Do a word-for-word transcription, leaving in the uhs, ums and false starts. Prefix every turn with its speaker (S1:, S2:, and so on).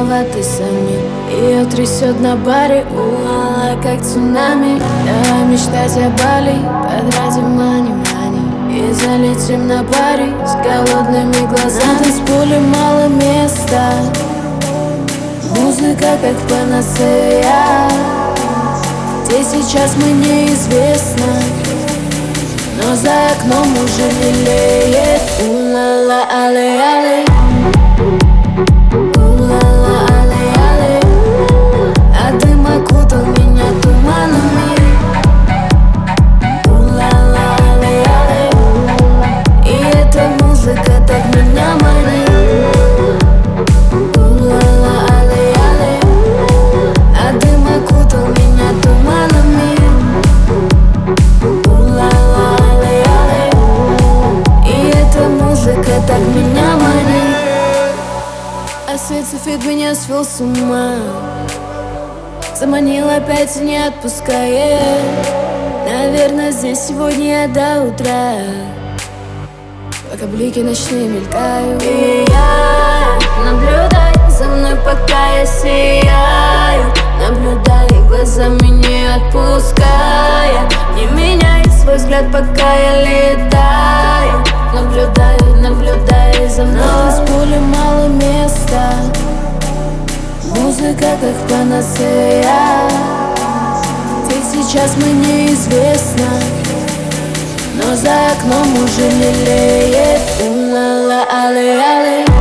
S1: виноваты сами. Ее трясет на баре, ула, как цунами. Давай мечтать о Бали, потратим мани-мани и залетим на паре с голодными глазами. С поля мало места, музыка как панацея. Где сейчас мы неизвестно, но за окном уже белеет. У-ла-ла, але-але, у-ла-ла, але-але. А дым окутал меня туманами. У-ла-ла, але-але. И эта музыка так меня манит. У-ла-ла, але-але. А дым окутал меня туманами. У-ла-ла, але-але. И эта музыка так меня манит. А свет цвет меня свел с ума, заманил опять и не отпускает. Наверное, здесь сегодня я до утра, пока блики ночные мелькают. И я наблюдай за мной, пока я сияю. Наблюдай глазами, не отпуская. Не меняй свой взгляд, пока я летаю. Наблюдай, наблюдай за мной. С поля мало места, музыка как панацея. Где сейчас мы неизвестно, но за окном уже лелеет. У-ла-ла, але-але.